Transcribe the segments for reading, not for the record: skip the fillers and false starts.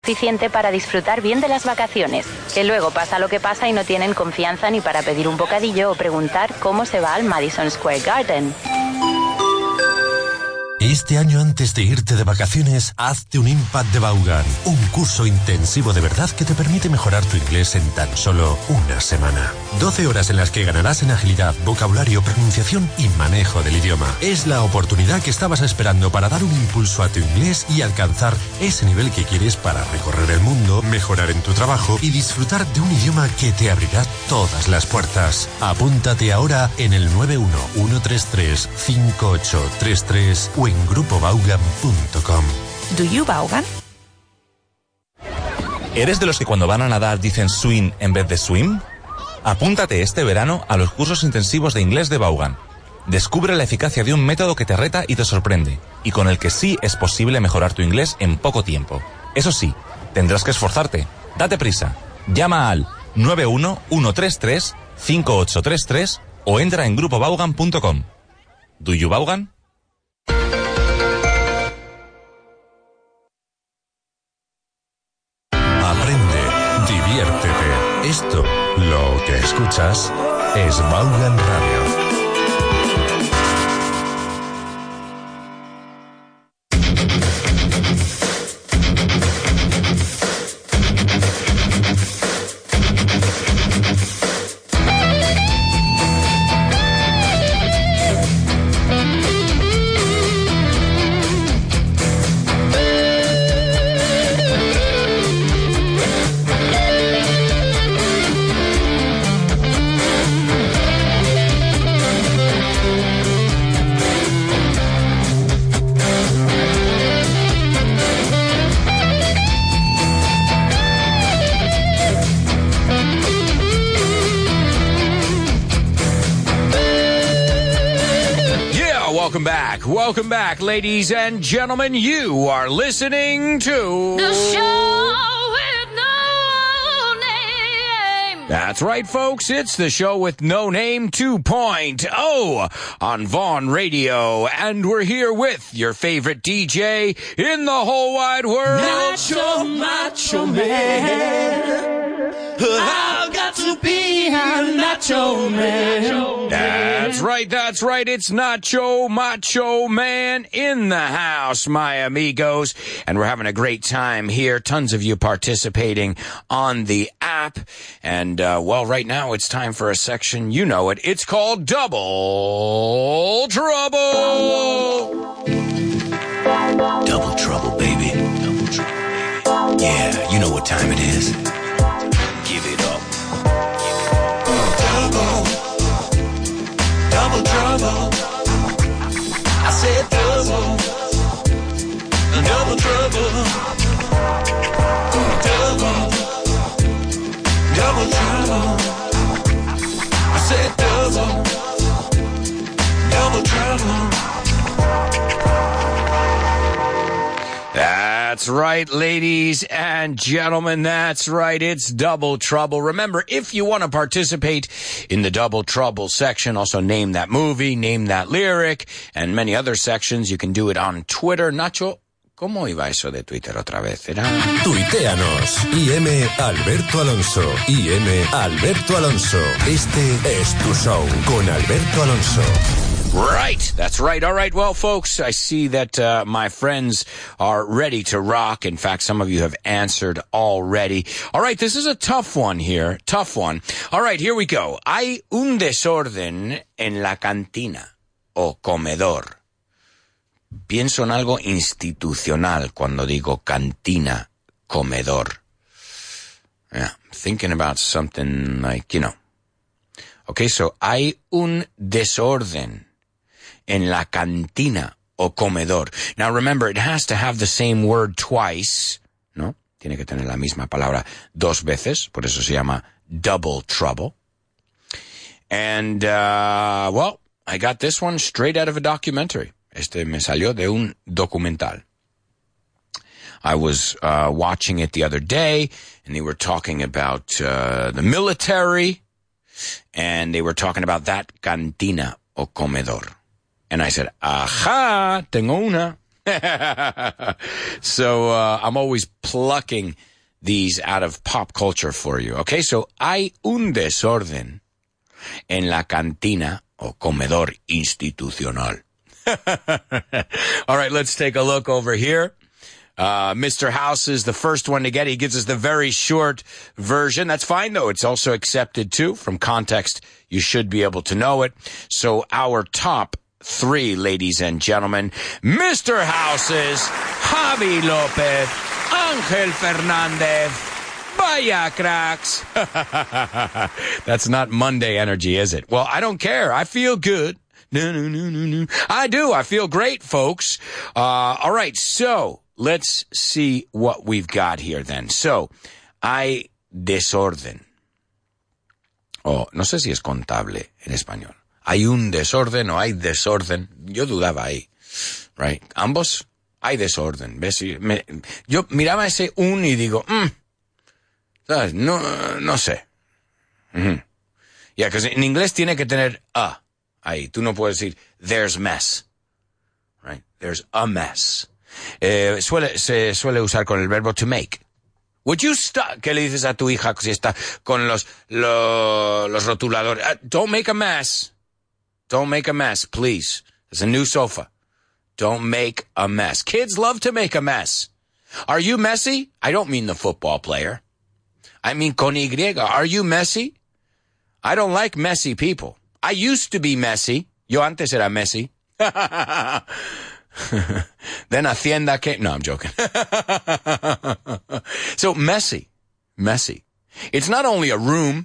suficiente para disfrutar bien de las vacaciones, que luego pasa lo que pasa y no tienen confianza ni para pedir un bocadillo o preguntar cómo se va al Madison Square Garden. Este año, antes de irte de vacaciones, hazte un Impact de Vaughan, un curso intensivo de verdad que te permite mejorar tu inglés en tan solo una semana. 12 horas en las que ganarás en agilidad, vocabulario, pronunciación y manejo del idioma. Es la oportunidad que estabas esperando para dar un impulso a tu inglés y alcanzar ese nivel que quieres para recorrer el mundo, mejorar en tu trabajo y disfrutar de un idioma que te abrirá todas las puertas. Apúntate ahora en el 911335833 o en grupovaughan.com. ¿Do you Vaughan? ¿Eres de los que cuando van a nadar dicen swim en vez de swim? Apúntate este verano a los cursos intensivos de inglés de Vaughan. Descubre la eficacia de un método que te reta y te sorprende, y con el que sí es posible mejorar tu inglés en poco tiempo. Eso sí, tendrás que esforzarte. Date prisa. Llama al 911335833 o entra en grupovaughan.com. ¿Do you Vaughan? Diviértete. Esto, lo que escuchas, es Vaughan Radio. Welcome back, ladies and gentlemen. You are listening to The Show with No Name. That's right, folks. It's The Show with No Name 2.0 on Vaughn Radio. And we're here with your favorite DJ in the whole wide world. Macho Man. I've got to be a Nacho Man. That's right. It's Nacho Macho Man in the house, my amigos. And we're having a great time here. Tons of you participating on the app. And, well, right now it's time for a section. You know it. It's called Double Trouble. Double trouble, baby. Double trouble, baby. Yeah, you know what time it is. Give it up. Double trouble. I said double trouble. Double trouble. I said double trouble. That's right, ladies and gentlemen. That's right. It's Double Trouble. Remember, if you want to participate in the Double Trouble section, also name that movie, name that lyric, and many other sections, you can do it on Twitter. Nacho, ¿cómo iba eso de Twitter otra vez? Tuiteanos. IM Alberto Alonso. IM Alberto Alonso. Este es tu show con Alberto Alonso. Right. That's right. All right. Well, folks, I see that my friends are ready to rock. In fact, some of you have answered already. All right. This is a tough one here. Tough one. All right. Here we go. Hay un desorden en la cantina o comedor. Pienso en algo institucional cuando digo cantina, comedor. Yeah. Thinking about something like, you know. Okay. So hay un desorden en la cantina o comedor. Now remember, it has to have the same word twice, ¿no? Tiene que tener la misma palabra dos veces, por eso se llama double trouble. And, well, I got this one straight out of a documentary. Este me salió de un documental. I was watching it the other day, and they were talking about the military, and they were talking about that cantina o comedor. And I said, ajá, tengo una. So I'm always plucking these out of pop culture for you. Okay, so hay un desorden en la cantina o comedor institucional. All right, let's take a look over here. Mr. House is the first one to get it. He gives us the very short version. That's fine, though. It's also accepted, too. From context, you should be able to know it. So our top three, ladies and gentlemen, Mr. House's Javi Lopez, Angel Fernandez, Vaya cracks. That's not Monday energy, is it? Well, I don't care. I feel good. No. I do. I feel great, folks. All right, so let's see what we've got here then. So, hay desorden. Oh, no sé si es contable en español. Hay un desorden o hay desorden. Yo dudaba ahí. Right? Ambos hay desorden. ¿Ves? Yo miraba ese un y digo, ¿sabes? No sé. Yeah, because en inglés tiene que tener a. Ahí. Tú no puedes decir, there's mess. Right? There's a mess. Se suele usar con el verbo to make. Would you stop? ¿Qué le dices a tu hija si está con los rotuladores? Don't make a mess. Don't make a mess, please. There's a new sofa. Don't make a mess. Kids love to make a mess. Are you messy? I don't mean the football player. I mean con Y. Are you messy? I don't like messy people. I used to be messy. Yo antes era messy. Then Hacienda came. No, I'm joking. So messy. It's not only a room,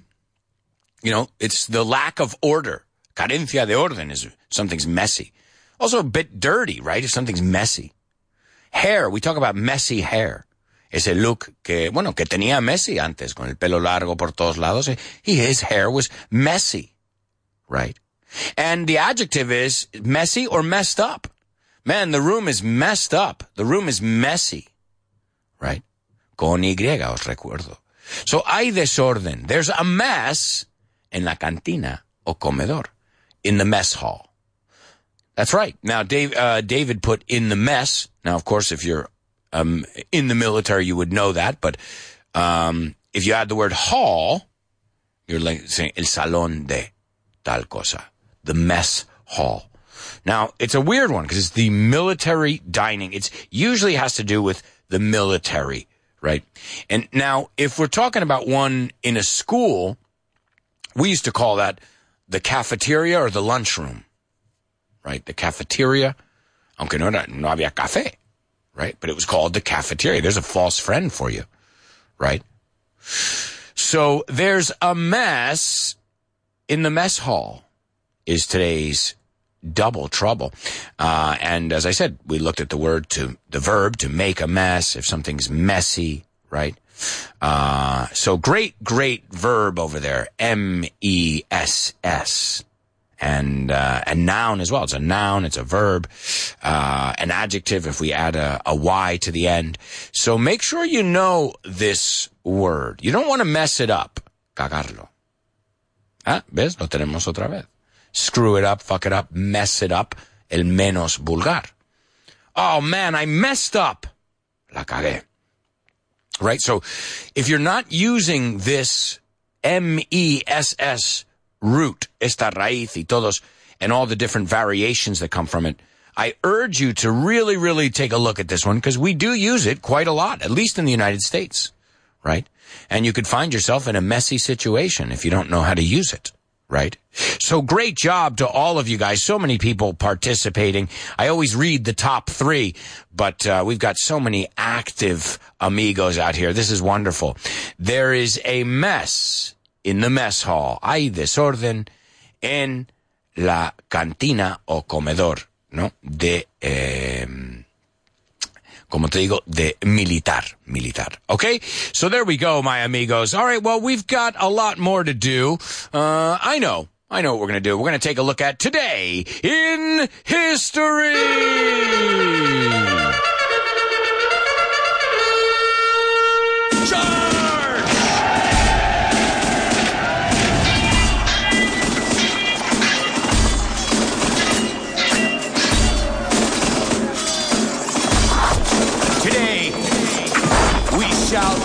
it's the lack of order. Carencia de orden is something's messy. Also a bit dirty, right? If something's messy. Hair, we talk about messy hair. Ese look que tenía Messi antes, con el pelo largo por todos lados. His hair was messy, right? And the adjective is messy or messed up. Man, the room is messed up. The room is messy. Right? Con Y, os recuerdo. So, hay desorden. There's a mess en la cantina o comedor. In the mess hall. That's right. Now, David put in the mess. Now, of course, if you're in the military, you would know that. But if you add the word hall, you're like saying el salón de tal cosa. The mess hall. Now, it's a weird one because it's the military dining. It usually has to do with the military, right? And now, if we're talking about one in a school, we used to call that the cafeteria or the lunchroom, right? The cafeteria, aunque no había café, right? But it was called the cafeteria. There's a false friend for you, right? So there's a mess in the mess hall is today's double trouble. And as I said, we looked at the verb to make a mess, if something's messy, right? So great verb over there, M-E-S-S. And noun as well. It's a noun, it's a verb, an adjective if we add a Y to the end. So make sure you know this word. You don't want to mess it up. Cagarlo. ¿Ves? Lo tenemos otra vez. Screw it up, fuck it up, mess it up, el menos vulgar. Oh man, I messed up. La cagué. Right? So, if you're not using this M-E-S-S root, esta raíz y todos, and all the different variations that come from it, I urge you to really, really take a look at this one, because we do use it quite a lot, at least in the United States. Right? And you could find yourself in a messy situation if you don't know how to use it. Right? So great job to all of you guys. So many people participating. I always read the top three, but we've got so many active amigos out here. This is wonderful. There is a mess in the mess hall. Hay desorden en la cantina o comedor, ¿no? De, como te digo, de militar. Okay? So there we go, my amigos. All right, well, we've got a lot more to do. I know what we're going to do. We're going to take a look at Today in History.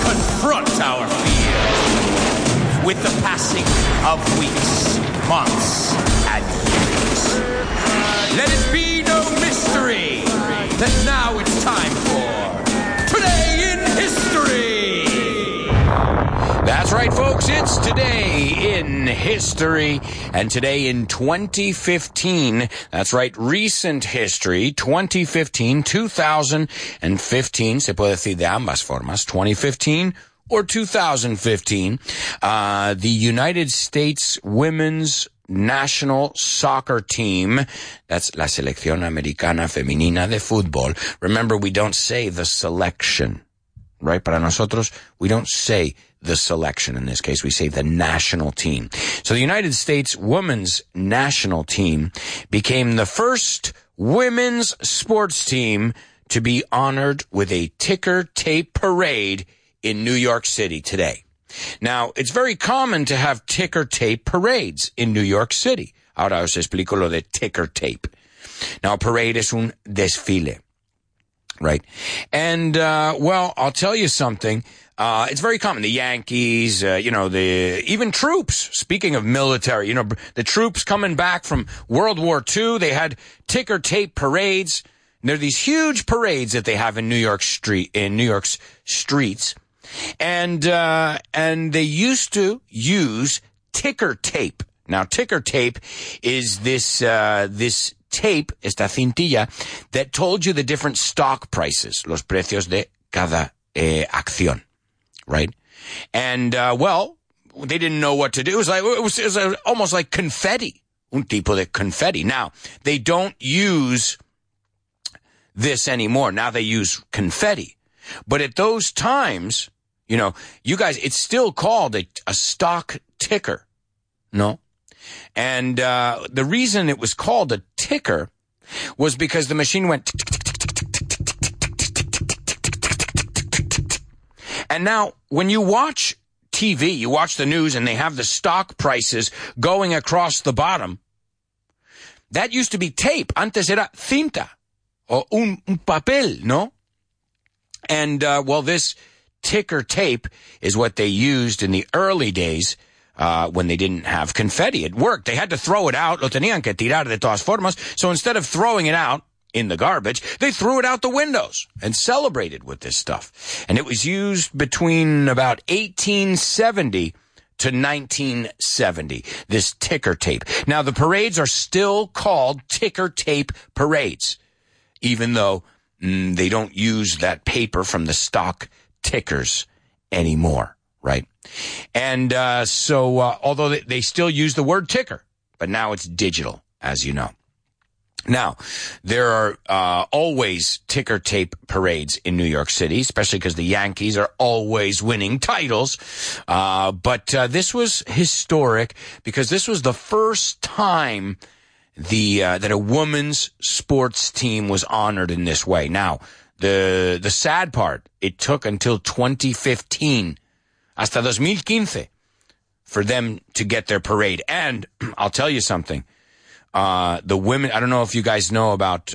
confront our fears with the passing of weeks, months, and years. Let it be no mystery that now it's time for Today in History. That's right, folks. It's Today in History. And today in 2015, that's right, recent history, 2015, 2015, se puede decir de ambas formas, 2015 or 2015, the United States Women's National Soccer Team, that's la Selección Americana Femenina de Fútbol. Remember, we don't say the selection, right? Para nosotros, we don't say the selection. In this case, we say the national team. So the United States Women's National Team became the first women's sports team to be honored with a ticker tape parade in New York City today. Now, it's very common to have ticker tape parades in New York City. Ahora os explico lo de ticker tape. Now, a parade es un desfile, right? And, well, I'll tell you something. It's very common. The Yankees, even troops, speaking of military, the troops coming back from World War II, they had ticker tape parades. And there are these huge parades that they have in New York's streets. And they used to use ticker tape. Now, ticker tape is this tape, esta cintilla, that told you the different stock prices, los precios de cada acción, right? And, well, they didn't know what to do. It was almost like confetti, un tipo de confetti. Now, they don't use this anymore. Now they use confetti. But at those times, you guys, it's still called a stock ticker, no? And the reason it was called a ticker was because the machine went and now when you watch TV, you watch the news and they have the stock prices going across the bottom. That used to be tape. Antes era cinta o un papel, no? And, well, this ticker tape is what they used in the early days when they didn't have confetti. It worked. They had to throw it out. Lo tenían que tirar de todas formas. So instead of throwing it out in the garbage, they threw it out the windows and celebrated with this stuff. And it was used between about 1870 to 1970, this ticker tape. Now, the parades are still called ticker tape parades, even though they don't use that paper from the stock tickers anymore, right? And so although they still use the word ticker, but now it's digital, as you know. Now, there are always ticker tape parades in New York City, especially because the Yankees are always winning titles. But this was historic because this was the first time that a women's sports team was honored in this way. Now, the sad part, it took until 2015, hasta 2015, for them to get their parade. And I'll tell you something. The women, I don't know if you guys know about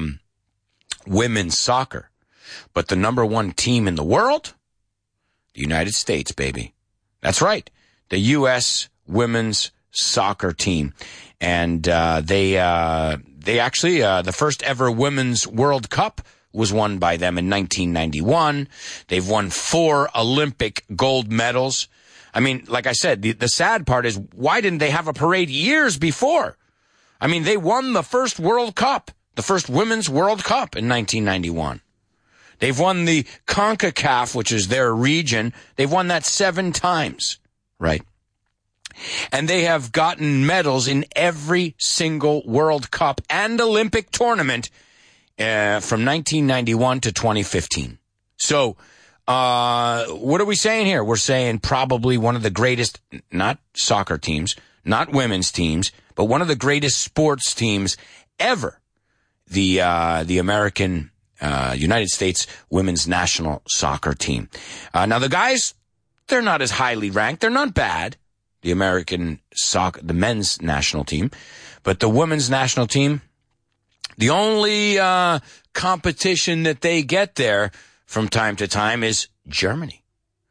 women's soccer, but the number one team in the world, the United States, baby. That's right. The U.S. women's soccer team. And they actually, the first ever Women's World Cup was won by them in 1991. They've won 4 Olympic gold medals. I mean, like I said, the sad part is, why didn't they have a parade years before? I mean, they won the first World Cup, the first Women's World Cup in 1991. They've won the CONCACAF, which is their region. They've won that 7 times, right? And they have gotten medals in every single World Cup and Olympic tournament from 1991 to 2015. So, what are we saying here? We're saying probably one of the greatest, not soccer teams, not women's teams, but one of the greatest sports teams ever. The American, United States Women's National Soccer Team. Now the guys, they're not as highly ranked. They're not bad. The American soccer, the men's national team, but the women's national team, the only competition that they get there from time to time is Germany.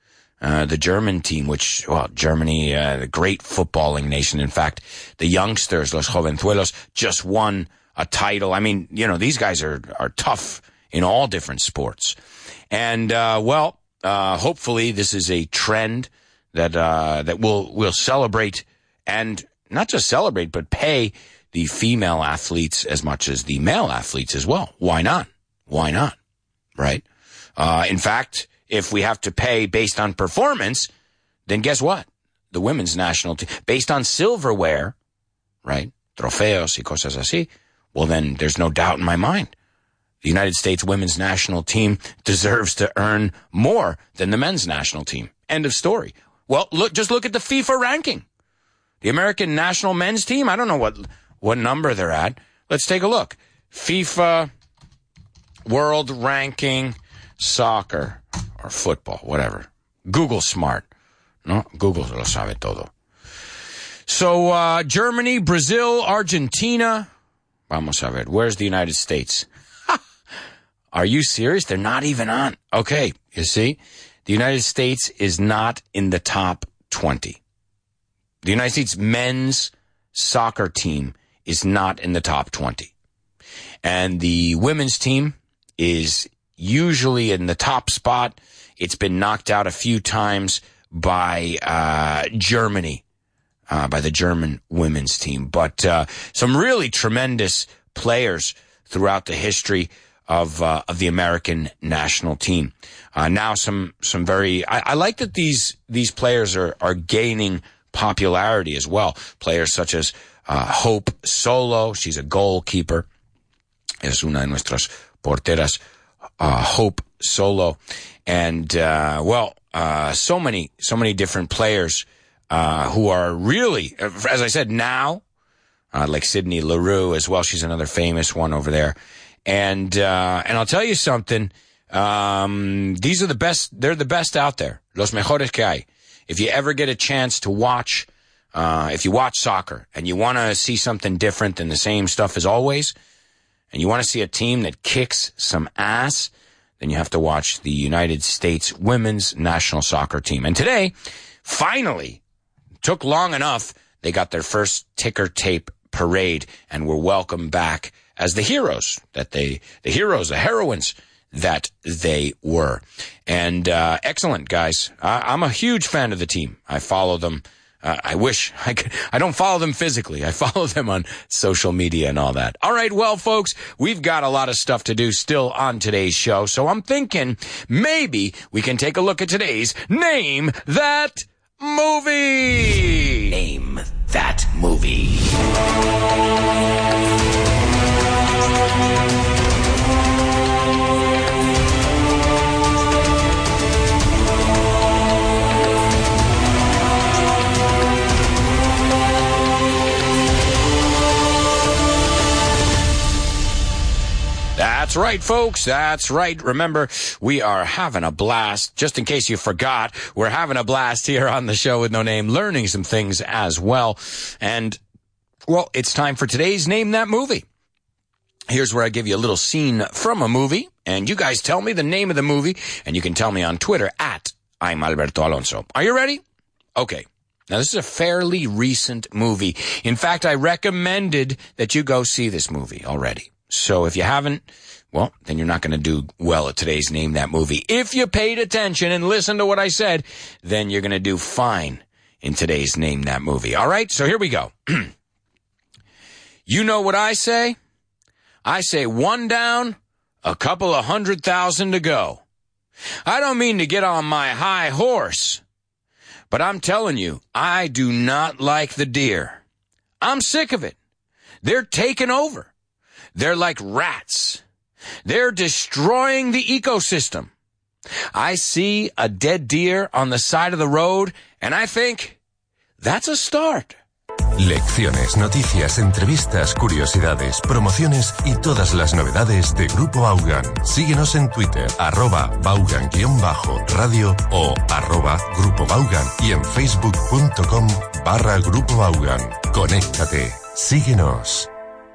the German team, which, well, Germany, the great footballing nation. In fact, the youngsters, Los Jovenzuelos, just won a title. I mean, you know, these guys are tough in all different sports. And, hopefully this is a trend that we'll celebrate, and not just celebrate, but pay the female athletes as much as the male athletes as well. Why not? Why not? Right? In fact, if we have to pay based on performance, then guess what? The women's national team, based on silverware, right? Trofeos y cosas así. Well, then there's no doubt in my mind. The United States women's national team deserves to earn more than the men's national team. End of story. Well, just look at the FIFA ranking. The American national men's team, I don't know what number they're at. Let's take a look. FIFA World Ranking Soccer or football, whatever. Google smart. No, Google lo sabe todo. So, Germany, Brazil, Argentina. Vamos a ver. Where's the United States? Are you serious? They're not even on. Okay, you see? The United States is not in the top 20. The United States men's soccer team is not in the top 20. And the women's team is usually in the top spot. It's been knocked out a few times by Germany, by the German women's team. But some really tremendous players throughout the history of the American national team. Now some very, I like that these players are gaining popularity as well. Players such as Hope Solo, she's a goalkeeper, es una de nuestras porteras, Hope Solo, and so many different players who are really, as I said, now like Sydney Leroux as well. She's another famous one over there. And I'll tell you something. These are the best. They're the best out there. Los mejores que hay. If you ever get a chance to watch, if you watch soccer and you want to see something different than the same stuff as always, and you want to see a team that kicks some ass, then you have to watch the United States women's national soccer team. And today, finally, took long enough, they got their first ticker tape parade and were welcomed back as the heroes the heroines that they were. And excellent, guys. I'm a huge fan of the team. I follow them. I wish I could. I don't follow them physically. I follow them on social media and all that. All right, well, folks, we've got a lot of stuff to do still on today's show. So I'm thinking maybe we can take a look at today's Name That Movie. Name that movie. That's right, folks. That's right. Remember, we are having a blast. Just in case you forgot, we're having a blast here on the show with No Name, learning some things as well. And, well, it's time for today's Name That Movie. Here's where I give you a little scene from a movie, and you guys tell me the name of the movie, and you can tell me on Twitter at I'm Alberto Alonso. Are you ready? Okay. Now, this is a fairly recent movie. In fact, I recommended that you go see this movie already. So if you haven't, well, then you're not going to do well at today's Name That Movie. If you paid attention and listened to what I said, then you're going to do fine in today's Name That Movie. All right, so here we go. You know what I say? I say one down, a couple of 100,000 to go. I don't mean to get on my high horse, but I'm telling you, I do not like the deer. I'm sick of it. They're taking over. They're like rats. They're destroying the ecosystem. I see a dead deer on the side of the road, and I think, that's a start. Lecciones, noticias, entrevistas, curiosidades, promociones y todas las novedades de Grupo Vaughan. Síguenos en Twitter, @Vaughan_radio o @Grupo Vaughan y en facebook.com/Grupo Vaughan. Conéctate. Síguenos.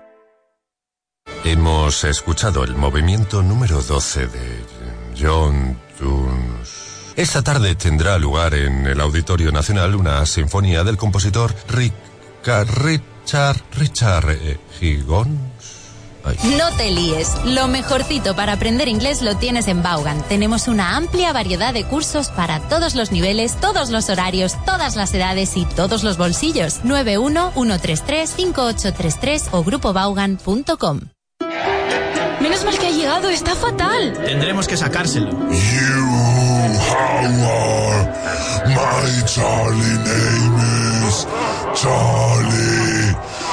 Hemos escuchado el movimiento número 12 de John Tunes. Esta tarde tendrá lugar en el Auditorio Nacional una sinfonía del compositor Richard Higgins. No te líes. Lo mejorcito para aprender inglés lo tienes en Vaughan. Tenemos una amplia variedad de cursos para todos los niveles, todos los horarios, todas las edades y todos los bolsillos. 91-133-5833 o grupovaughan.com. Menos mal que ha llegado, está fatal. Tendremos que sacárselo. My Charlie name is Charlie.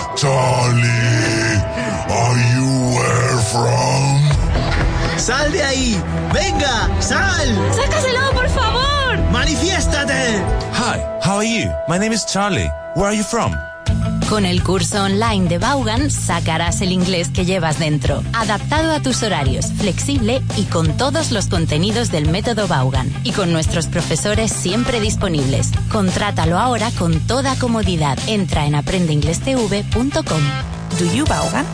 Are you where from? ¡Sal de ahí! ¡Venga! ¡Sal! ¡Sácaselo, por favor! ¡Manifiéstate! Hi, how are you? My name is Charlie. Where are you from? Con el curso online de Vaughan sacarás el inglés que llevas dentro, adaptado a tus horarios, flexible y con todos los contenidos del método Vaughan. Y con nuestros profesores siempre disponibles. Contrátalo ahora con toda comodidad. Entra en aprendeinglestv.com. ¿Do you Vaughan?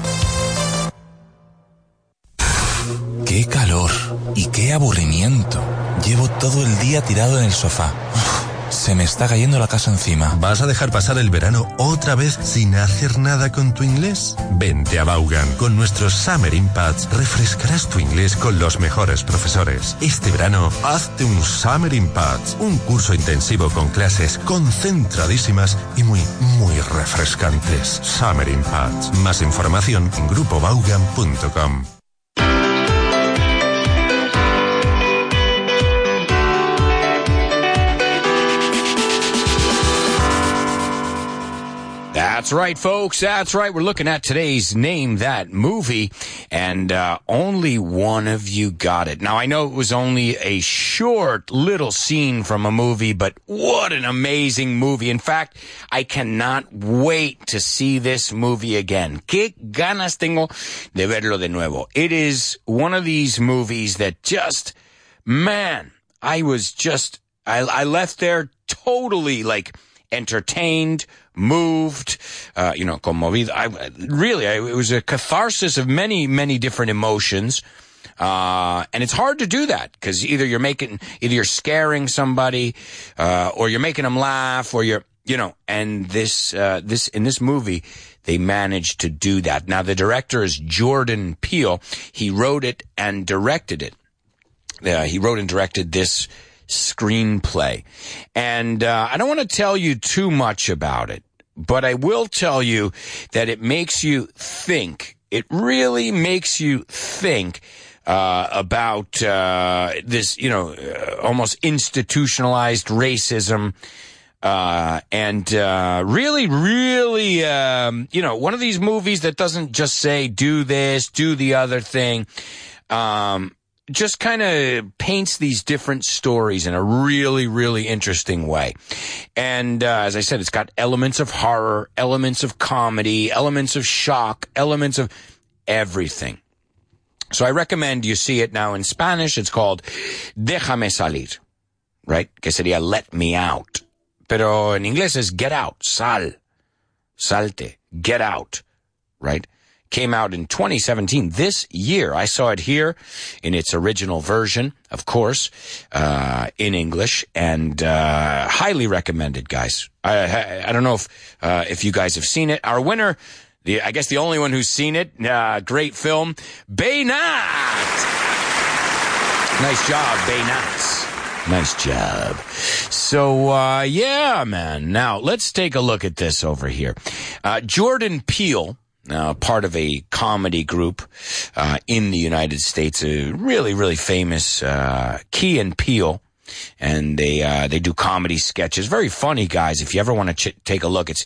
¡Qué calor! ¡Y qué aburrimiento! Llevo todo el día tirado en el sofá. Se me está cayendo la casa encima. ¿Vas a dejar pasar el verano otra vez sin hacer nada con tu inglés? Vente a Vaughan. Con nuestros Summer Impacts refrescarás tu inglés con los mejores profesores. Este verano, hazte un Summer Impacts, un curso intensivo con clases concentradísimas y muy refrescantes. Summer Impacts. Más información en grupovaughan.com. That's right, folks. That's right. We're looking at today's Name That Movie, and only one of you got it. Now, I know it was only a short little scene from a movie, but what an amazing movie. In fact, I cannot wait to see this movie again. Qué ganas tengo de verlo de nuevo. It is one of these movies that just, man, I left there totally, like, entertained, moved, conmovido. It was a catharsis of many, many different emotions. And it's hard to do that because either you're scaring somebody, or you're making them laugh, or and this in this movie, they managed to do that. Now, the director is Jordan Peele. He wrote it and directed it. He wrote and directed this screenplay. And I don't want to tell you too much about it, but I will tell you that it makes you think. It really makes you think about this, almost institutionalized racism. And really, one of these movies that doesn't just say, do this, do the other thing. Just kind of paints these different stories in a really, really interesting way. And as I said, it's got elements of horror, elements of comedy, elements of shock, elements of everything. So I recommend you see it now in Spanish. It's called Déjame Salir, right? Que sería Let Me Out. Pero en inglés es Get Out, sal, salte, get out, right? Came out in 2017, this year. I saw it here in its original version, of course, in English, and highly recommended, guys. I don't know if you guys have seen it. Our winner, I guess the only one who's seen it, great film, Beynat. Nice job, Beynat. Nice job. So, yeah, man. Now, let's take a look at this over here. Jordan Peele, part of a comedy group in the United States, a really, really famous Key and Peele, and they do comedy sketches. Very funny, guys. If you ever want to take a look, it's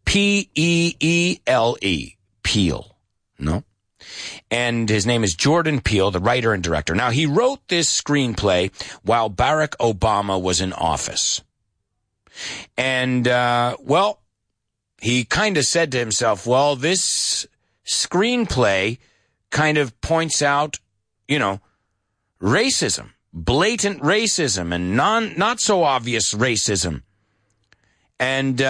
P-E-E-L-E, Peele, no? And his name is Jordan Peele, the writer and director. Now, he wrote this screenplay while Barack Obama was in office. And, he kind of said to himself, well, this screenplay kind of points out, racism, blatant racism, and not so obvious racism. And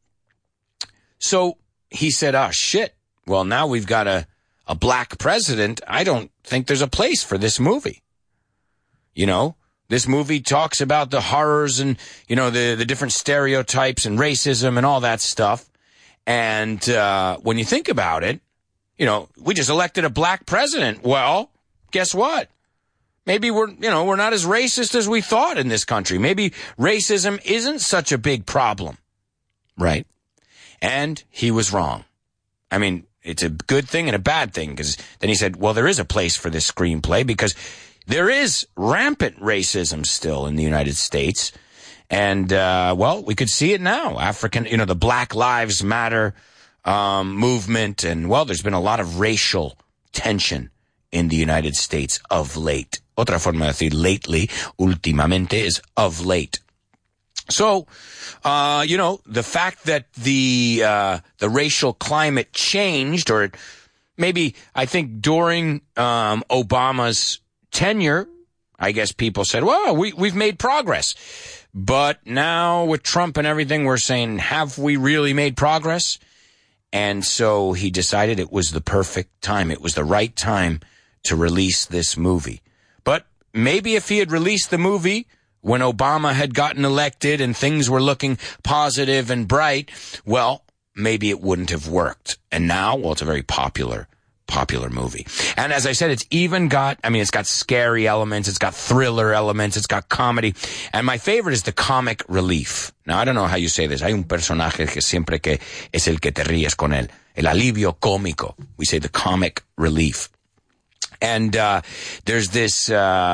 so he said, oh, shit, well, now we've got a black president. I don't think there's a place for this movie. This movie talks about the horrors and, the different stereotypes and racism and all that stuff. And when you think about it, we just elected a black president. Well, guess what? Maybe we're not as racist as we thought in this country. Maybe racism isn't such a big problem, right? And he was wrong. I mean, it's a good thing and a bad thing, because then he said, well, there is a place for this screenplay because there is rampant racism still in the United States. And, we could see it now. The Black Lives Matter movement. And, there's been a lot of racial tension in the United States of late. Otra forma de decir lately, últimamente, is of late. So, the fact that the racial climate changed, or maybe I think during Obama's tenure, I guess people said, well, we've made progress. But now with Trump and everything, we're saying, have we really made progress? And so he decided it was the perfect time. It was the right time to release this movie. But maybe if he had released the movie when Obama had gotten elected and things were looking positive and bright, well, maybe it wouldn't have worked. And now, it's a very popular movie. And as I said, it's got scary elements, it's got thriller elements, it's got comedy. And my favorite is the comic relief. Now, I don't know how you say this. Hay un personaje que siempre que es el que te ríes con él. El alivio cómico. We say the comic relief. And there's this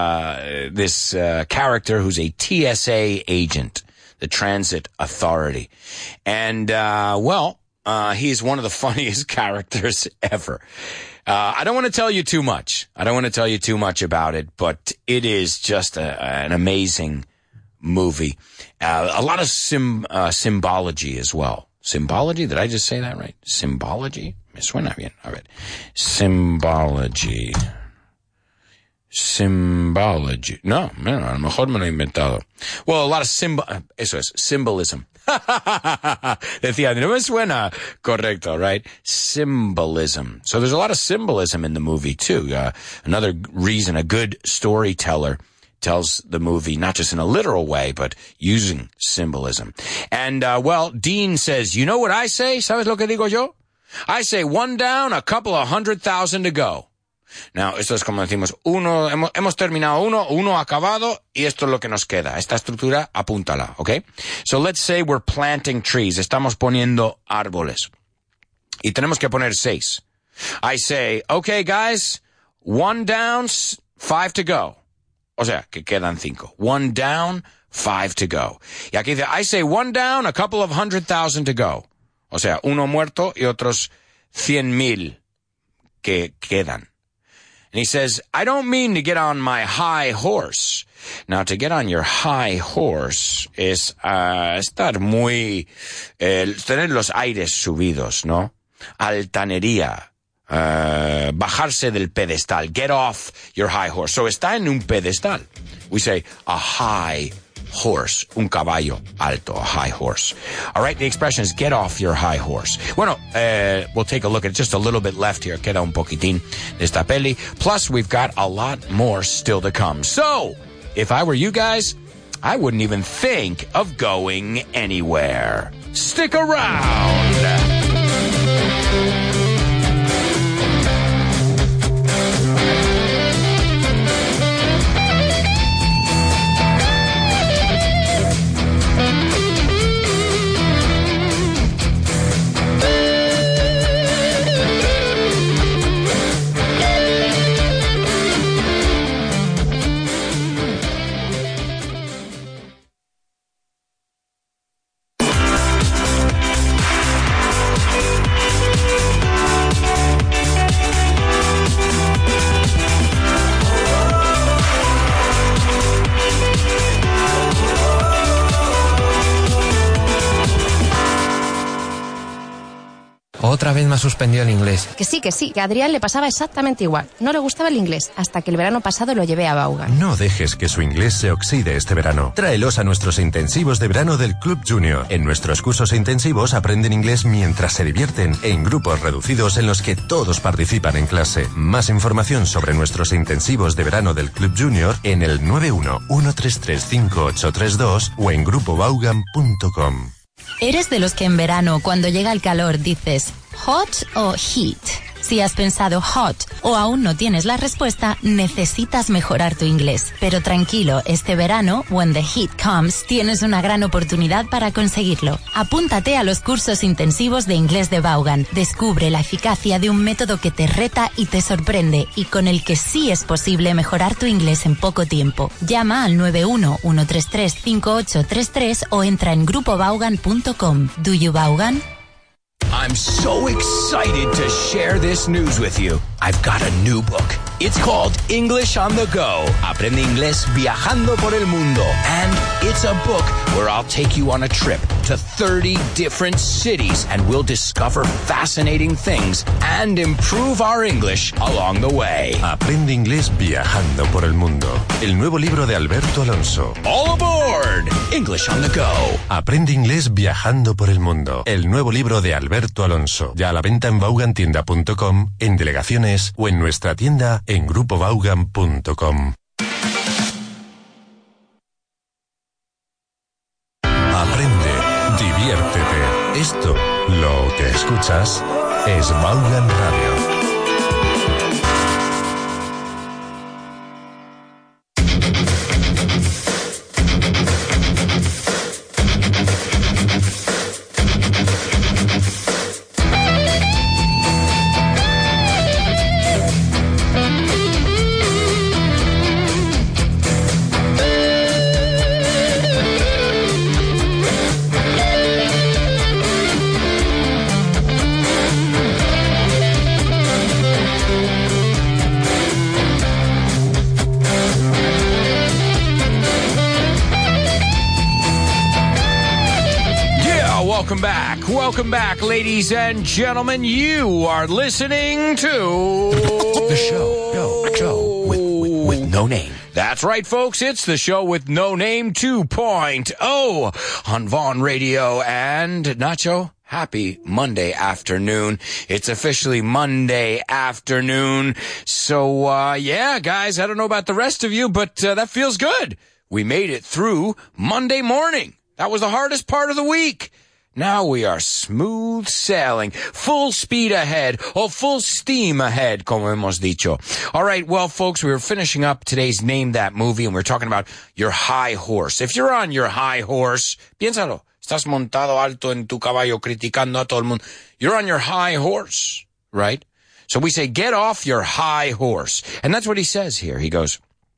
character who's a TSA agent, the Transit Authority. And, he's one of the funniest characters ever. I don't want to tell you too much. About it, but it is just an amazing movie. A lot of symbology as well. Symbology? Did I just say that right? Symbology? Me suena bien. A ver. Symbology. No, a lo mejor me lo he inventado. Well, a lot of symbolism. Decía, no me suena correcto, right? Symbolism. So there's a lot of symbolism in the movie too. Another reason a good storyteller tells the movie not just in a literal way, but using symbolism. And, Dean says, you know what I say? ¿Sabes lo que digo yo? I say 1 down, a couple of 100,000 to go. Now, esto es como decimos, hemos terminado uno acabado, y esto es lo que nos queda. Esta estructura, apúntala, okay? So let's say we're planting trees. Estamos poniendo árboles. Y tenemos que poner 6. I say, okay, guys, 1 down, 5 to go. O sea, que quedan 5. 1 down, 5 to go. Y aquí dice, I say 1 down, a couple of 100,000 to go. O sea, uno muerto y otros 100,000 que quedan. And he says, I don't mean to get on my high horse. Now, to get on your high horse es estar muy, tener los aires subidos, ¿no? Altanería. Bajarse del pedestal. Get off your high horse. So está en un pedestal. We say a high horse. Un caballo alto, a high horse. All right, the expression is get off your high horse. Bueno, we'll take a look at just a little bit left here. Queda un poquitín de esta peli. Plus, we've got a lot more still to come. So, if I were you guys, I wouldn't even think of going anywhere. Stick around! Otra vez me ha suspendido el inglés. Que sí, que a Adrián le pasaba exactamente igual. No le gustaba el inglés, hasta que el verano pasado lo llevé a Vaughan. No dejes que su inglés se oxide este verano. Tráelos a nuestros intensivos de verano del Club Junior. En nuestros cursos intensivos aprenden inglés mientras se divierten, en grupos reducidos en los que todos participan en clase. Más información sobre nuestros intensivos de verano del Club Junior en el 91-133-5832 o en grupovaughan.com. ¿Eres de los que en verano, cuando llega el calor, dices hot o heat? Si has pensado hot o aún no tienes la respuesta, necesitas mejorar tu inglés. Pero tranquilo, este verano, when the heat comes, tienes una gran oportunidad para conseguirlo. Apúntate a los cursos intensivos de inglés de Vaughan. Descubre la eficacia de un método que te reta y te sorprende y con el que sí es posible mejorar tu inglés en poco tiempo. Llama al 91-133-5833 o entra en grupovaughan.com. ¿Do you Vaughan? I'm so excited to share this news with you. I've got a new book. It's called English on the Go. Aprende inglés viajando por el mundo. And it's a book where I'll take you on a trip to 30 different cities and we'll discover fascinating things and improve our English along the way. Aprende inglés viajando por el mundo. El nuevo libro de Alberto Alonso. All aboard! English on the Go. Aprende inglés viajando por el mundo. El nuevo libro de Alberto Alonso. Ya a la venta en vaughantienda.com, en delegaciones o en nuestra tienda en grupovaughan.com. Aprende, diviértete. Esto, lo que escuchas, es Vaughan Radio. Welcome back, ladies and gentlemen. You are listening to the show with no name. That's right, folks. It's the show with no name 2.0 on Vaughn Radio. And Nacho, happy Monday afternoon. It's officially Monday afternoon. So, yeah, guys, I don't know about the rest of you, but that feels good. We made it through Monday morning. That was the hardest part of the week. Now we are smooth sailing, full speed ahead, or full steam ahead, como hemos dicho. All right, well, folks, we were finishing up today's Name That Movie, and we're talking about your high horse. If you're on your high horse, piénsalo, estás montado alto en tu caballo criticando a todo el mundo. You're on your high horse, right? So we say, get off your high horse. And that's what he says here. He goes,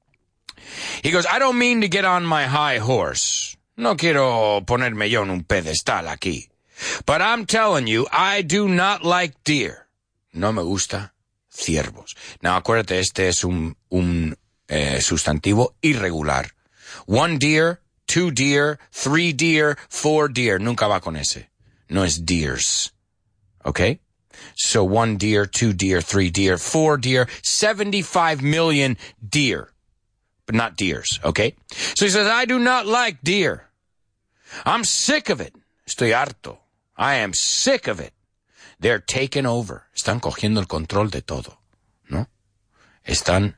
I don't mean to get on my high horse. No quiero ponerme yo en un pedestal aquí. But I'm telling you, I do not like deer. No me gusta ciervos. Now, acuérdate, este es un sustantivo irregular. 1 deer, 2 deer, 3 deer, 4 deer. Nunca va con ese. No es deers. Okay? So 1 deer, 2 deer, 3 deer, 4 deer, 75 million deer. But not deers, okay? So he says, I do not like deer. I'm sick of it. Estoy harto. I am sick of it. They're taking over. Están cogiendo el control de todo, ¿no? Están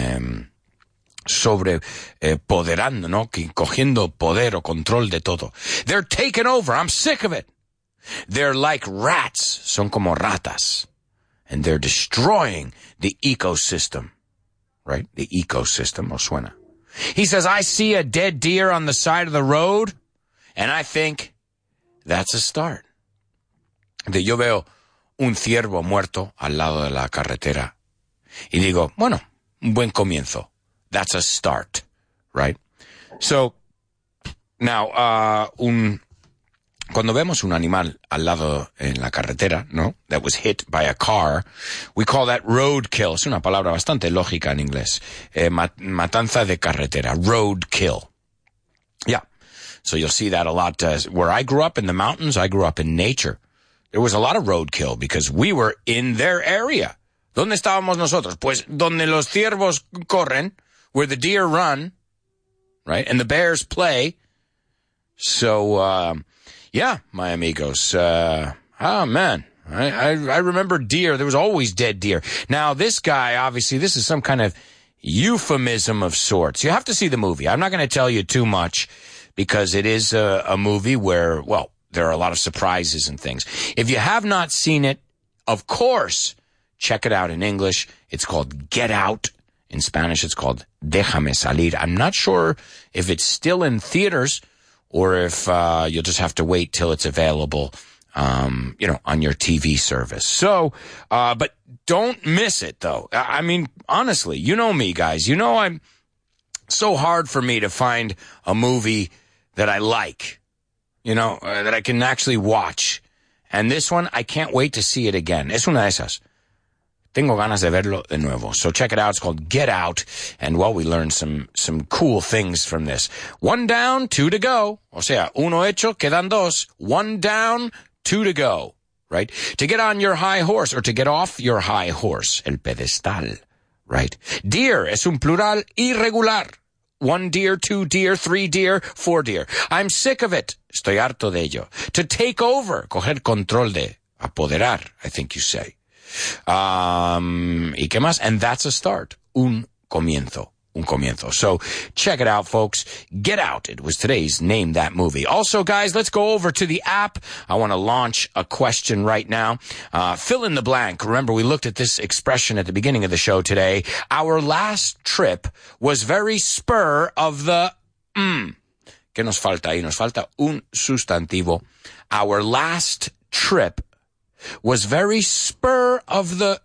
sobrepoderando, ¿no? Cogiendo poder o control de todo. They're taking over. I'm sick of it. They're like rats. Son como ratas. And they're destroying the ecosystem. Right? The ecosystem, ¿os suena? He says, I see a dead deer on the side of the road, and I think that's a start. Yo veo un ciervo muerto al lado de la carretera, y digo, bueno, un buen comienzo. That's a start, right? So, now, cuando vemos un animal al lado en la carretera, ¿no? That was hit by a car, we call that roadkill. Es una palabra bastante lógica en inglés. Matanza de carretera. Roadkill. Yeah. So you'll see that a lot. Where I grew up in the mountains, I grew up in nature. there was a lot of roadkill because we were in their area. ¿Dónde estábamos nosotros? Pues donde los ciervos corren, where the deer run, right? And the bears play. So, yeah, my amigos. Oh, man. I remember deer. There was always dead deer. Now, this guy, obviously, this is some kind of euphemism of sorts. You have to see the movie. I'm not going to tell you too much because it is a movie where, well, there are a lot of surprises and things. If you have not seen it, of course, check it out in English. It's called Get Out. In Spanish, it's called Déjame Salir. I'm not sure if it's still in theaters or if you'll just have to wait till it's available on your TV service. So, but don't miss it, though. I mean, honestly, you know me, guys. You know I'm so hard for me to find a movie that I like, that I can actually watch. And this one, I can't wait to see it again. Es una de esas. Tengo ganas de verlo de nuevo. So check it out. It's called Get Out. And, well, we learned some cool things from this. 1 down, 2 to go. O sea, uno hecho, quedan dos. 1 down, 2 to go, right? To get on your high horse or to get off your high horse, el pedestal, right? Deer es un plural irregular. 1 deer, 2 deer, 3 deer, 4 deer. I'm sick of it. Estoy harto de ello. To take over, coger control de, apoderar, I think you say. ¿Y qué más? And that's a start. Un comienzo. So check it out, folks. Get Out. It was today's Name That Movie. Also, guys, let's go over to the app. I want to launch a question right now. Fill in the blank. Remember, we looked at this expression at the beginning of the show today. Our last trip was very spur of the ¿Qué nos falta ahí? Nos falta un sustantivo. Our last trip was very spur of the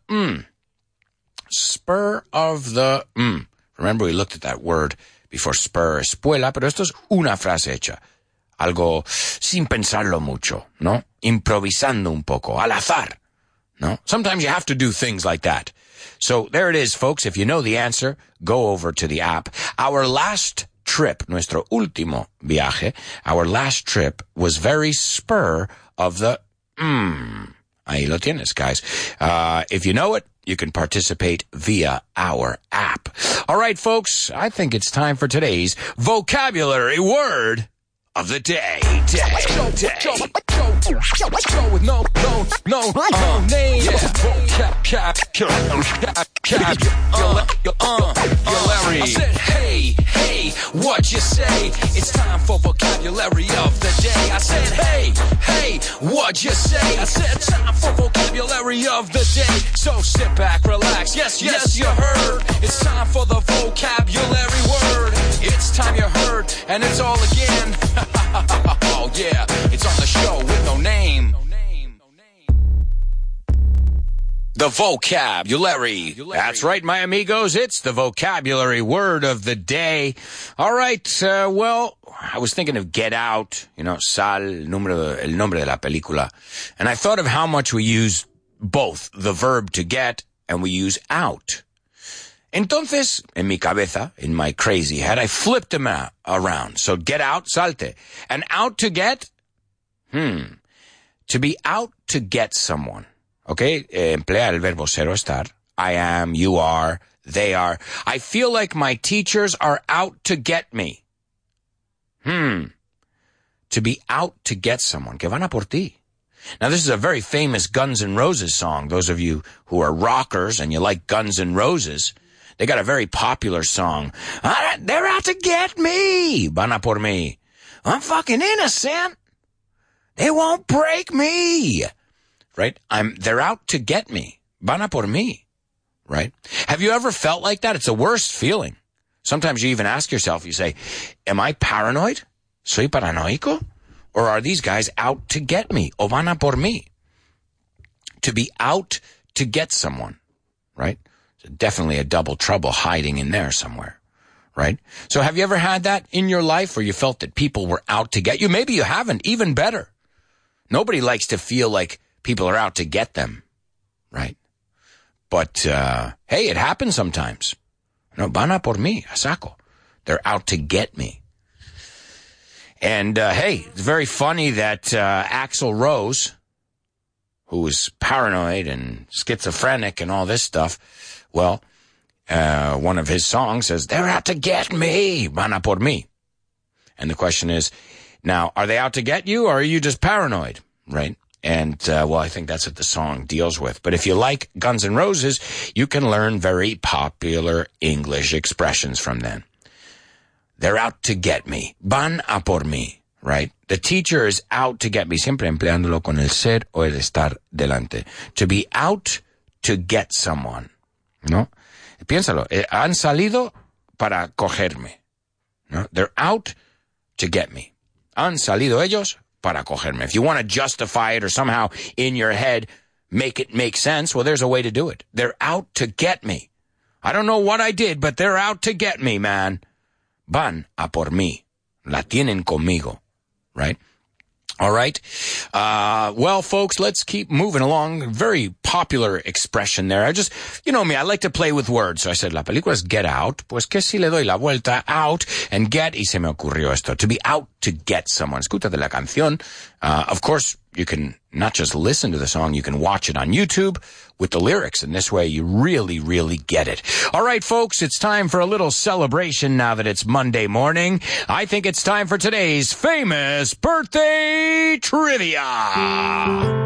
Spur of the Remember, we looked at that word before spur, espuela, pero esto es una frase hecha. Algo sin pensarlo mucho, ¿no? Improvisando un poco, al azar, ¿no? Sometimes you have to do things like that. So there it is, folks. If you know the answer, go over to the app. Our last trip, nuestro último viaje, our last trip was very spur of the Ahí lo tienes, guys. If you know it, you can participate via our app. All right, folks, I think it's time for today's vocabulary word of the day. Show with no name. Vocabulary. I said, hey, what you say? It's time for vocabulary of the day. I said, hey, what you say? I said, time for vocabulary of the day. So sit back, relax. Yes, you heard. It's time for the vocabulary word. It's time you heard, and it's all again. Oh yeah, it's on the show with no name. The vocabulary. That's right, my amigos. It's the vocabulary word of the day. All right. Well, I was thinking of Get Out, Sal, el nombre de la película. And I thought of how much we use both the verb to get and we use out. Entonces, en mi cabeza, in my crazy head, I flipped them around. So get out, salte. And out to get? To be out to get someone. Okay? Emplea el verbo ser o estar. I am, you are, they are. I feel like my teachers are out to get me. To be out to get someone. Que van a por ti. Now, this is a very famous Guns N' Roses song. Those of you who are rockers and you like Guns N' Roses, they got a very popular song. They're out to get me. Van a por mí. I'm fucking innocent. They won't break me. Right? They're out to get me. Van a por mí. Right? Have you ever felt like that? It's the worst feeling. Sometimes you even ask yourself, you say, am I paranoid? ¿Soy paranoico? Or are these guys out to get me? O van a por mí. To be out to get someone. Right? So definitely a double trouble hiding in there somewhere. Right? So have you ever had that in your life where you felt that people were out to get you? Maybe you haven't. Even better. Nobody likes to feel like people are out to get them. Right? But, hey, it happens sometimes. No, van a por mí, a saco. They're out to get me. And, hey, it's very funny that Axl Rose, who was paranoid and schizophrenic and all this stuff, well, one of his songs says, "They're out to get me, van a por mí." And the question is, now, are they out to get you, or are you just paranoid, right? And, well, I think that's what the song deals with. But if you like Guns N' Roses, you can learn very popular English expressions from them. They're out to get me, van a por mí, right? The teacher is out to get me, siempre empleándolo con el ser o el estar delante. To be out to get someone, ¿no? Piénsalo, han salido para cogerme, ¿no? They're out to get me. Han salido ellos para cogerme. If you want to justify it or somehow in your head make it make sense, well, there's a way to do it. They're out to get me. I don't know what I did, but they're out to get me, man. Van a por mí. La tienen conmigo. Right? All right. Well, folks, let's keep moving along. Very popular expression there. You know me, I like to play with words. So I said, la película es Get Out. Pues que si le doy la vuelta, out, and get, y se me ocurrió esto. To be out to get someone. Escucha de la canción. Of course, you can not just listen to the song, you can watch it on YouTube with the lyrics, and this way you really, really get it. All right, folks, it's time for a little celebration now that it's Monday morning. I think it's time for today's famous birthday trivia.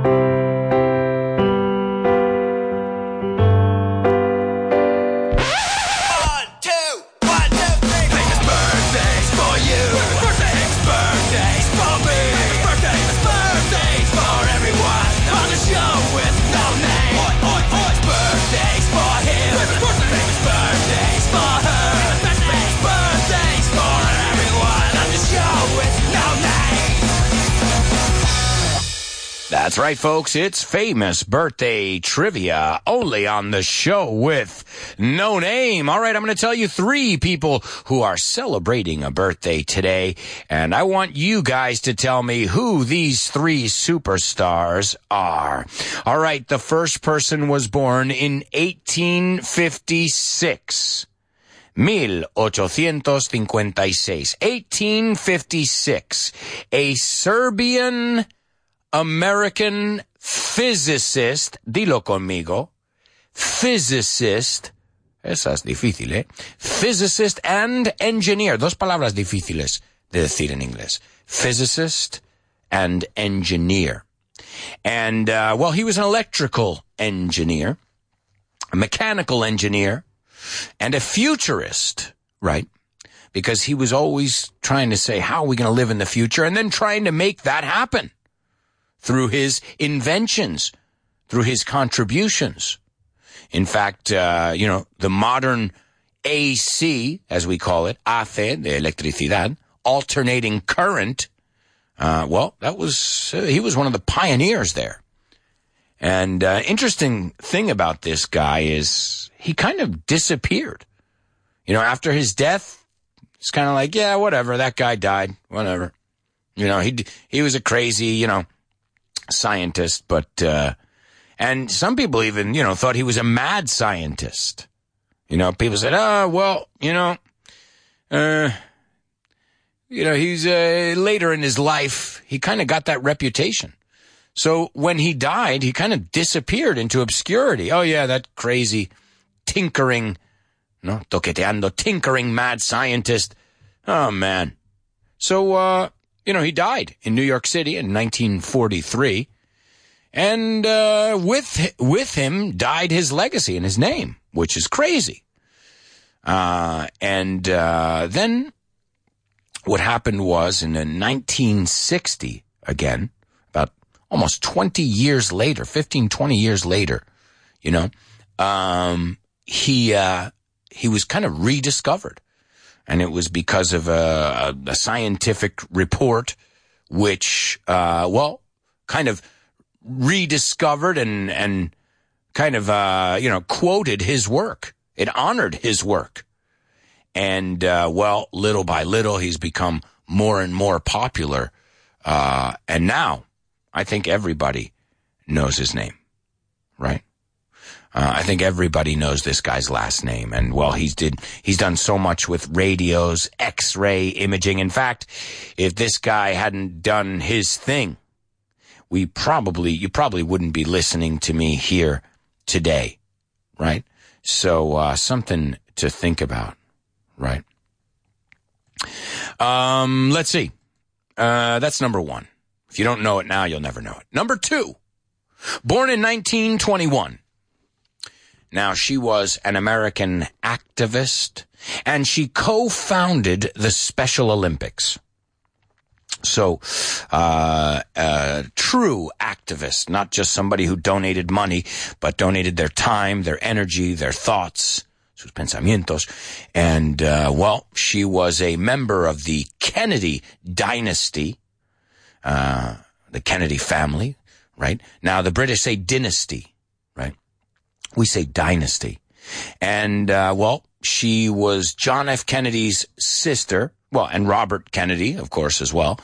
That's right, folks. It's famous birthday trivia only on the show with no name. All right, I'm going to tell you 3 people who are celebrating a birthday today, and I want you guys to tell me who these 3 superstars are. All right, the first person was born in 1856. 1856. 1856. A Serbian American physicist, dilo conmigo, physicist, esa es difícil, physicist and engineer, 2 palabras difíciles de decir en inglés, physicist and engineer. And, well, he was an electrical engineer, a mechanical engineer, and a futurist, right? Because he was always trying to say, how are we going to live in the future? And then trying to make that happen through his inventions, through his contributions. In fact, the modern AC, as we call it, AC, de electricidad, alternating current, he was one of the pioneers there. And interesting thing about this guy is he kind of disappeared. You know, after his death, it's kind of like, yeah, whatever, that guy died, whatever. You know, he was a crazy, scientist, but, and some people even, thought he was a mad scientist. People said, he's, later in his life, he kind of got that reputation. So when he died, he kind of disappeared into obscurity. Oh yeah, that crazy tinkering, tinkering mad scientist. Oh man. So, he died in New York City in 1943, and with him died his legacy and his name, which is crazy. And then what happened was in 1960, again, about almost 20 years later, 15, 20 years later, he was kind of rediscovered. And it was because of a scientific report which, kind of rediscovered and kind of, quoted his work. It honored his work. And, little by little, he's become more and more popular. And now I think everybody knows his name, right? I think everybody knows this guy's last name. And, he's done so much with radios, X-ray imaging. In fact, if this guy hadn't done his thing, you probably wouldn't be listening to me here today, right? So, something to think about, right? Let's see. That's number one. If you don't know it now, you'll never know it. Number two, born in 1921. Now, she was an American activist, and she co-founded the Special Olympics. So, a true activist, not just somebody who donated money, but donated their time, their energy, their thoughts, sus pensamientos. And, she was a member of the Kennedy dynasty, the Kennedy family, right? Now, the British say dynasty, right? We say dynasty. And, she was John F. Kennedy's sister. Well, and Robert Kennedy, of course, as well.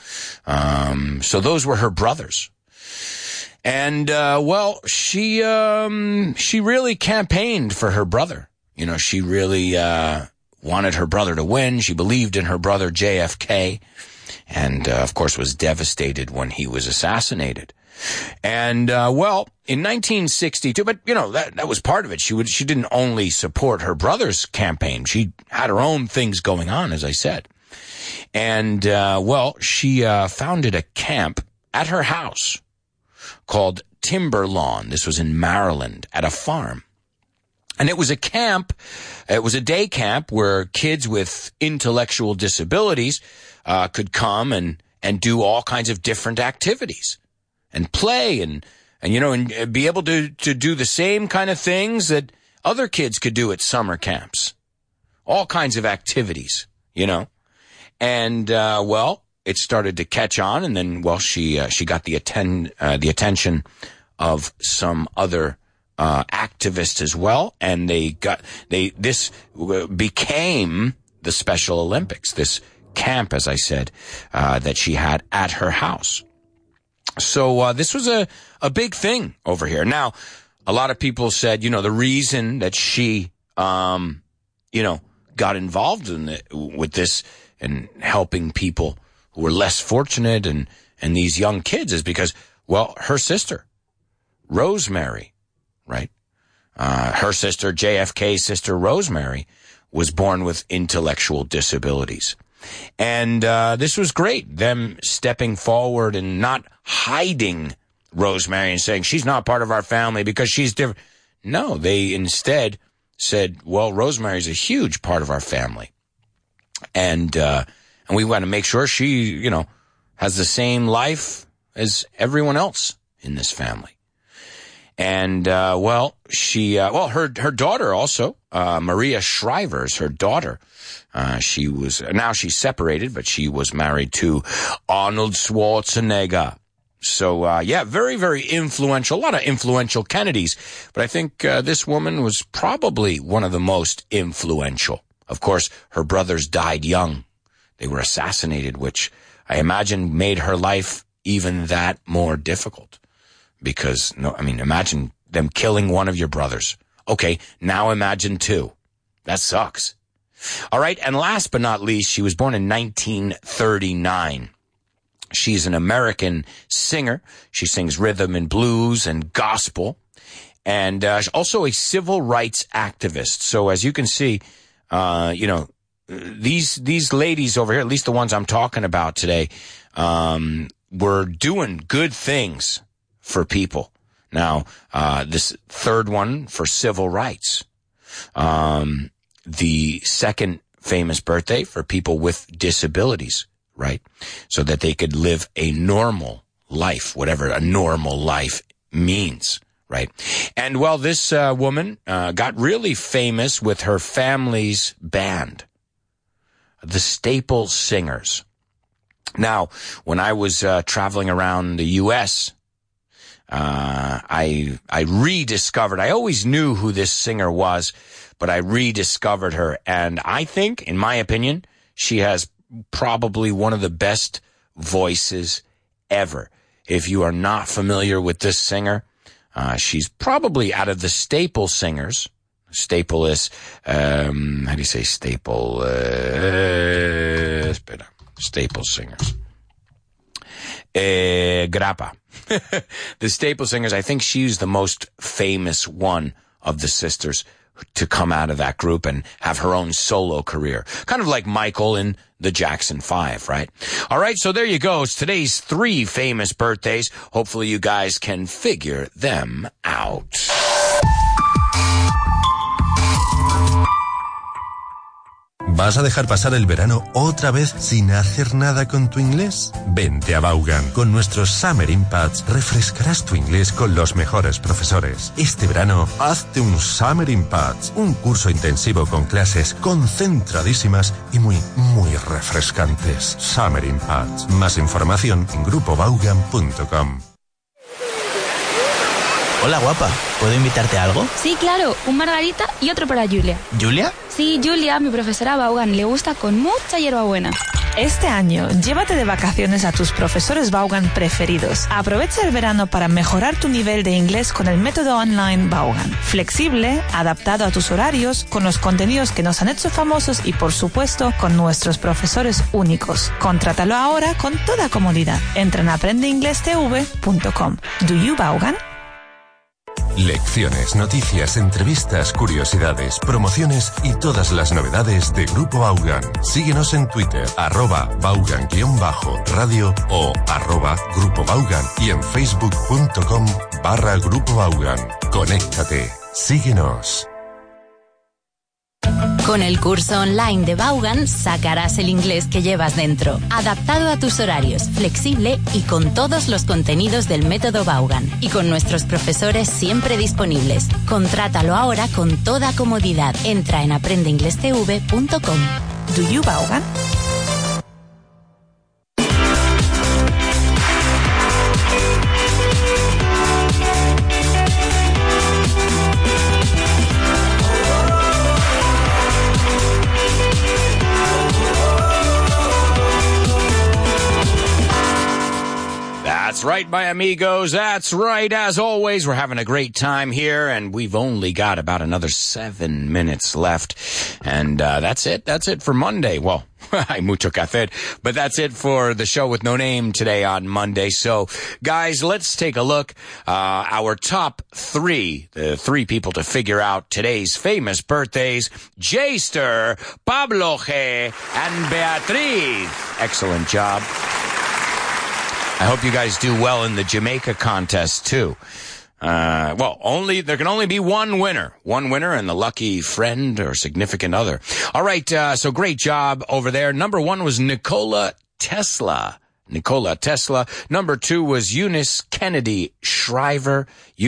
So those were her brothers. And, she really campaigned for her brother. You know, she really, wanted her brother to win. She believed in her brother, JFK. And, of course, was devastated when he was assassinated. And, in 1962, but, that was part of it. She didn't only support her brother's campaign. She had her own things going on, as I said. And, she founded a camp at her house called Timber Lawn. This was in Maryland at a farm. And it was a camp, it was a day camp where kids with intellectual disabilities could come and do all kinds of different activities and play and be able to do the same kind of things that other kids could do at summer camps. All kinds of activities, And, it started to catch on, and then, she got the attention of some other, activists as well, and this became the Special Olympics, this camp, as I said, that she had at her house. So, this was a big thing over here. Now, a lot of people said, the reason that she, got involved with this and helping people who were less fortunate and these young kids is because, her sister, Rosemary, right? Her sister, JFK's sister, Rosemary, was born with intellectual disabilities. And this was great, them stepping forward and not hiding Rosemary and saying, she's not part of our family because she's different. No, they instead said, Rosemary's a huge part of our family. And we want to make sure she, has the same life as everyone else in this family. And, her daughter also, Maria Shriver's her daughter. Now she's separated, but she was married to Arnold Schwarzenegger. So, very, very influential, a lot of influential Kennedys. But I think, this woman was probably one of the most influential. Of course, her brothers died young. They were assassinated, which I imagine made her life even that more difficult. Because, imagine them killing one of your brothers. Okay, now imagine two. That sucks. All right, and last but not least, she was born in 1939. She's an American singer. She sings rhythm and blues and gospel. And also a civil rights activist. So as you can see, these ladies over here, at least the ones I'm talking about today, were doing good things for people. Now, this third one for civil rights. The second famous birthday for people with disabilities, right? So that they could live a normal life, whatever a normal life means, right? And this woman got really famous with her family's band, the Staple Singers. Now, when I was traveling around the U.S., I rediscovered, I always knew who this singer was, but I rediscovered her. And I think, in my opinion, she has probably one of the best voices ever. If you are not familiar with this singer, she's probably out of the Staple Singers. Staple is, how do you say staple? Staple Singers. Grappa. The Staple Singers, I think she's the most famous one of the sisters to come out of that group and have her own solo career. Kind of like Michael in the Jackson 5, right? All right, so there you go. It's today's 3 famous birthdays. Hopefully you guys can figure them out. ¿Vas a dejar pasar el verano otra vez sin hacer nada con tu inglés? Vente a Vaughan. Con nuestros Summer Impacts refrescarás tu inglés con los mejores profesores. Este verano, hazte un Summer Impacts, un curso intensivo con clases concentradísimas y muy refrescantes. Summer Impacts. Más información en grupovaughan.com. Hola, guapa. ¿Puedo invitarte a algo? Sí, claro. Un margarita y otro para Julia. ¿Julia? Sí, Julia, mi profesora Vaughan, le gusta con mucha hierbabuena. Este año, llévate de vacaciones a tus profesores Vaughan preferidos. Aprovecha el verano para mejorar tu nivel de inglés con el método online Vaughan. Flexible, adaptado a tus horarios, con los contenidos que nos han hecho famosos y, por supuesto, con nuestros profesores únicos. Contrátalo ahora con toda comodidad. Entra en aprendeinglestv.com. ¿Do you Vaughan? Lecciones, noticias, entrevistas, curiosidades, promociones y todas las novedades de Grupo Vaughan. Síguenos en Twitter, @Vaughan_radio o @Grupo Vaughan y en facebook.com/Grupo Vaughan. Conéctate. Síguenos. Con el curso online de Vaughan sacarás el inglés que llevas dentro, adaptado a tus horarios, flexible y con todos los contenidos del método Vaughan. Y con nuestros profesores siempre disponibles. Contrátalo ahora con toda comodidad. Entra en aprendeinglestv.com. ¿Do you Vaughan? That's right, my amigos. That's right. As always, we're having a great time here, and we've only got about another 7 minutes left. And that's it. That's it for Monday. Well, hay mucho que hacer, but that's it for the show with no name today on Monday. So, guys, let's take a look. Our top 3, the 3 people to figure out today's famous birthdays: Jayster, Pablo G, and Beatriz. Excellent job. I hope you guys do well in the Jamaica contest, too. There can only be one winner and the lucky friend or significant other. All right, so great job over there. Number 1 was Nikola Tesla. Number 2 was Eunice Kennedy Shriver.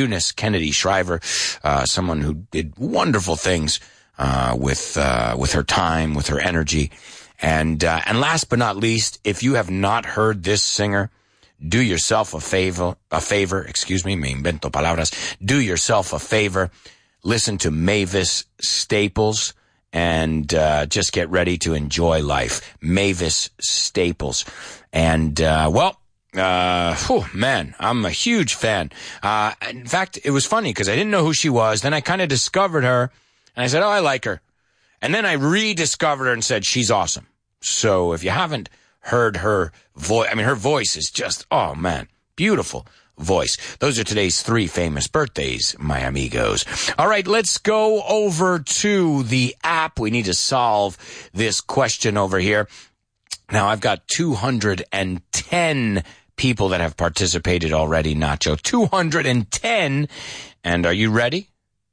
Someone who did wonderful things, with her time, with her energy. And last but not least, if you have not heard this singer, do yourself a favor, me invento palabras. Do yourself a favor, listen to Mavis Staples, and just get ready to enjoy life. Mavis Staples. And, man, I'm a huge fan. In fact, it was funny because I didn't know who she was. Then I kind of discovered her, and I said, oh, I like her. And then I rediscovered her and said, she's awesome. So if you haven't heard her voice, her voice is just, oh man, beautiful voice. Those are today's 3 famous birthdays, my amigos. All right, let's go over to the app. We need to solve this question over here. Now, I've got 210 people that have participated already, Nacho. 210. And are you ready?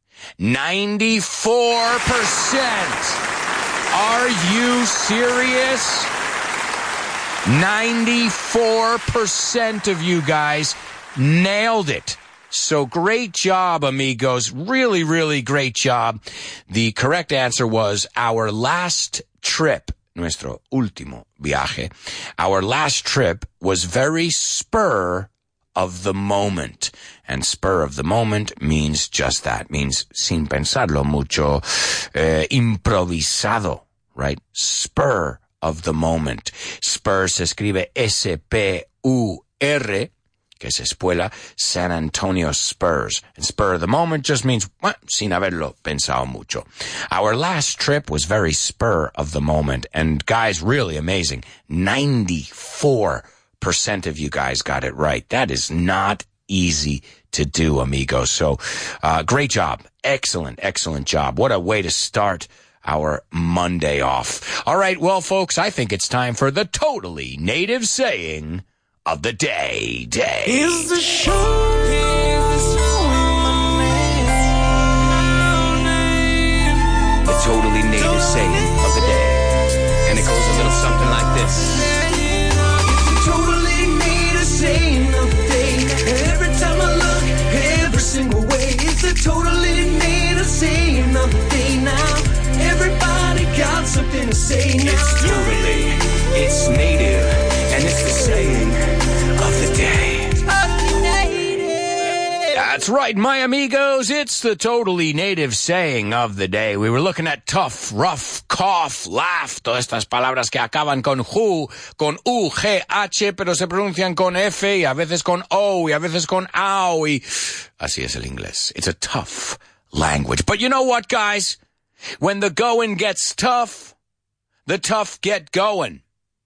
94%. Are you serious? 94% of you guys nailed it. So great job, amigos. Really, really great job. The correct answer was our last trip, nuestro último viaje. Our last trip was very spur of the moment. And spur of the moment means just that. Means sin pensarlo mucho, improvisado, right? Spur of the moment. Spur se escribe S-P-U-R, que es escuela, San Antonio Spurs. And spur of the moment just means, sin haberlo pensado mucho. Our last trip was very spur of the moment. And guys, really amazing. 94%. 98% of you guys got it right. That is not easy to do, amigos. So, great job. Excellent job. What a way to start our Monday off. All right, well, folks, I think it's time for the totally native saying of the day. Is the show. The totally native saying of the day. And it goes a little something like this. It's the totally native saying of the day. Every time I look, every single way. It's a totally native saying of the day now. Everybody got something to say now. It's native, and it's the saying of the day. That's right, my amigos. It's the totally native saying of the day. We were looking at tough, rough, cough, laugh, todas estas palabras que acaban con U, G, H, pero se pronuncian con F, y a veces con O, y a veces con AU, y así es el inglés. It's a tough language. But you know what, guys? When the going gets tough, the tough get going.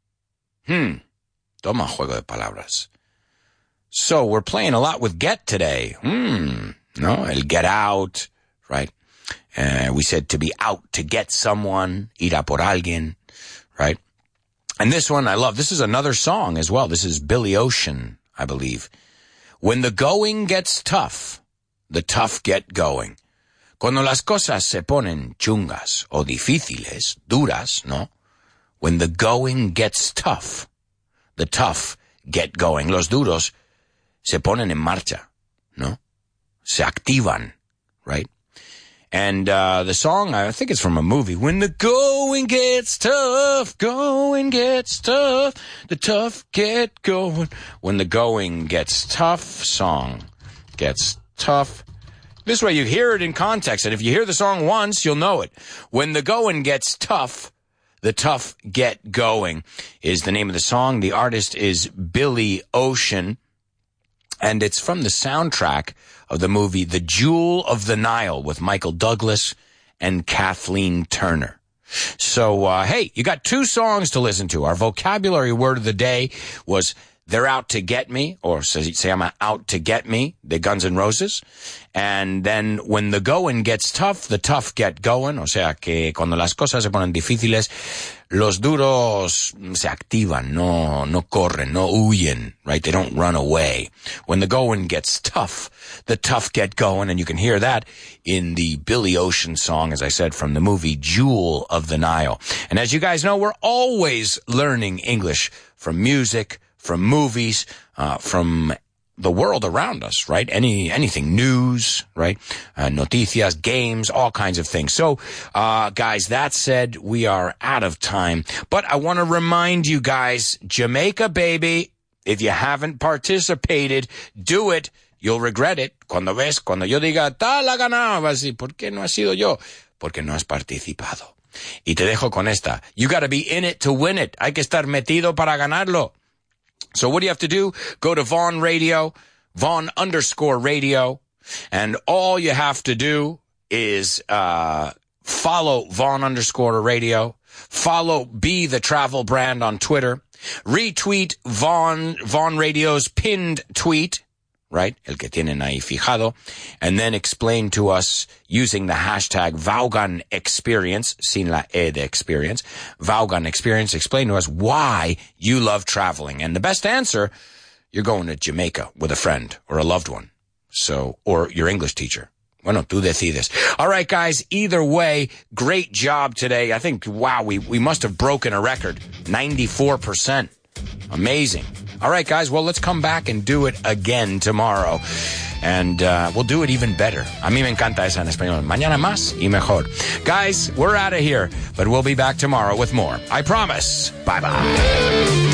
Toma juego de palabras. So we're playing a lot with get today. No, el get out, right? We said to be out to get someone, ir a por alguien, right? And this one I love. This is another song as well. This is Billy Ocean, I believe. When the going gets tough, the tough get going. Cuando las cosas se ponen chungas o difíciles, duras, ¿no? When the going gets tough, the tough get going. Los duros se ponen en marcha, ¿no? Se activan, right? And the song, I think it's from a movie. When the going gets tough, the tough get going. When the going gets tough, song gets tough. This way you hear it in context, and if you hear the song once, you'll know it. When the going gets tough, the tough get going is the name of the song. The artist is Billy Ocean. And it's from the soundtrack of the movie The Jewel of the Nile with Michael Douglas and Kathleen Turner. So, hey, you got two songs to listen to. Our vocabulary word of the day was They're Out to Get Me, or se llama Out to Get Me, de Guns N' Roses. And then when the going gets tough, the tough get going. O sea, que cuando las cosas se ponen difíciles, los duros se activan, no corren, no huyen, right? They don't run away. When the going gets tough, the tough get going. And you can hear that in the Billy Ocean song, as I said, from the movie Jewel of the Nile. And as you guys know, we're always learning English from music, from movies, from the world around us, right? Anything, news, right? Noticias, games, all kinds of things. So, guys, that said, we are out of time. But I want to remind you guys, Jamaica, baby, if you haven't participated, do it. You'll regret it. Cuando yo diga, tal ha ganado, vas a decir, ¿por qué no ha sido yo? Porque no has participado. Y te dejo con esta. You gotta be in it to win it. Hay que estar metido para ganarlo. So what do you have to do? Go to Vaughn Radio, Vaughn_radio, and all you have to do is follow Vaughn_radio, follow Be the Travel Brand on Twitter, retweet Vaughn Radio's pinned tweet, right? El que tienen ahí fijado, and then explain to us using the hashtag Vaughan Experience, sin la E de experience, Vaughan Experience, explain to us why you love traveling. And the best answer, you're going to Jamaica with a friend or a loved one. So, or your English teacher. Bueno, tú decides. All right, guys, either way, great job today. I think, wow, we must have broken a record. 94%. Amazing. All right, guys, well, let's come back and do it again tomorrow. And we'll do it even better. A mí me encanta esa en español. Mañana más y mejor. Guys, we're out of here, but we'll be back tomorrow with more. I promise. Bye-bye.